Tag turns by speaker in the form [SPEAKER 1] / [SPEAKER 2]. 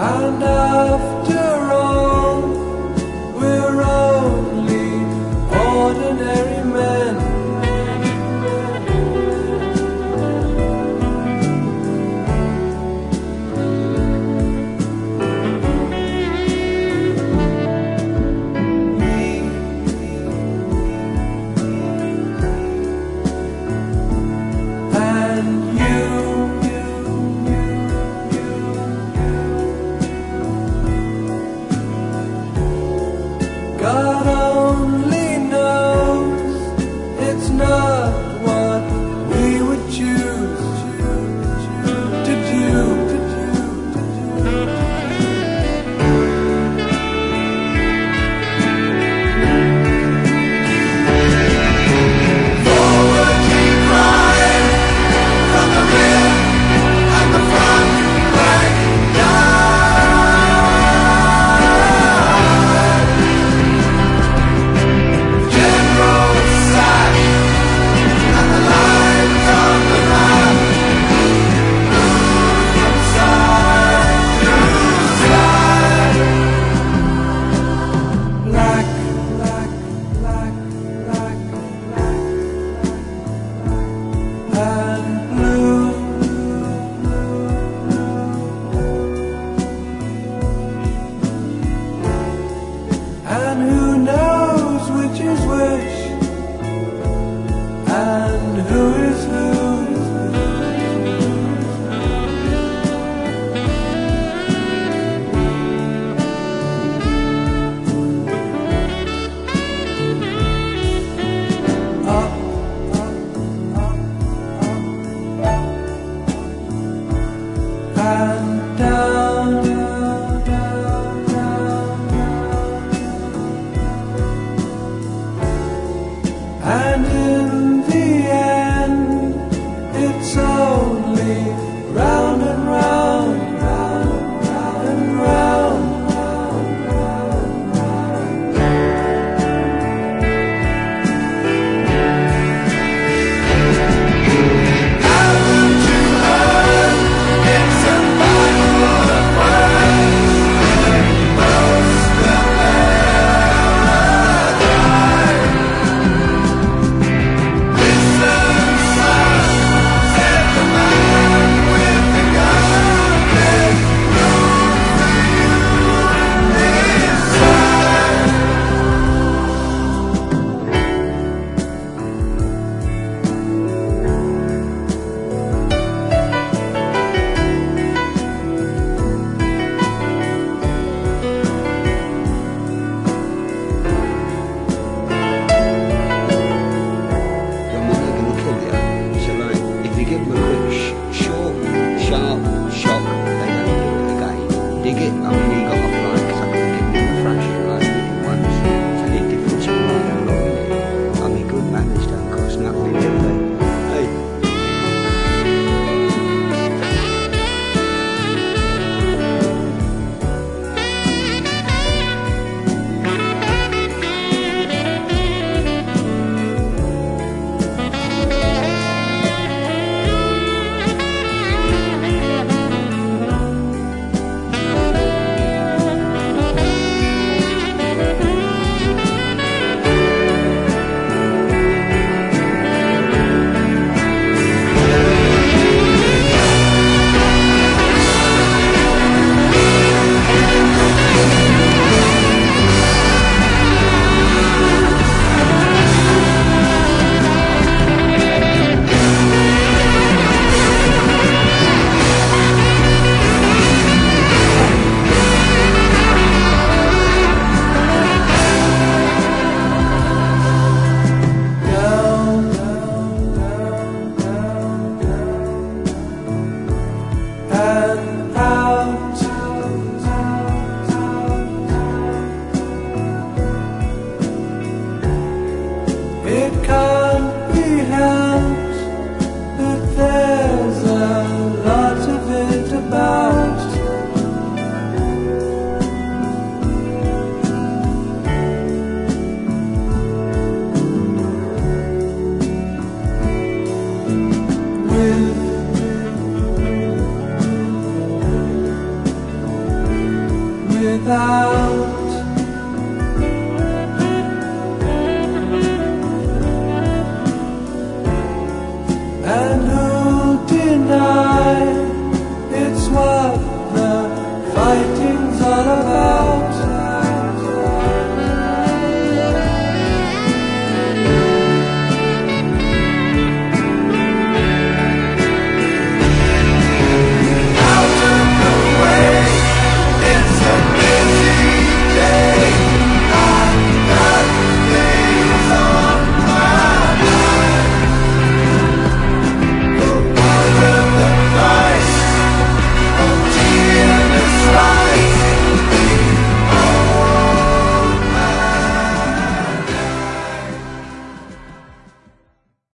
[SPEAKER 1] And after all, we're only ordinary men. God only knows it's not what we would choose to do. Forward keep crying from the rear and the front rank and who knows which is which, and who is who. Up, and down. And in the end, it's only round and round, round, round and round. Haven't you heard? It's a battle of words. Most will never die. Listen, son, said the man with the gun. There's room for you inside.
[SPEAKER 2] Your mother gonna kill you. So like, if you give them a quick, short, sharp shock, they don't do it again. Dig it. I mean, he got off like, cause I couldn't give him a thrashing like he did once. So he did put some right along in it. I mean, good manners don't cost nothing, do they? Hey.
[SPEAKER 1] without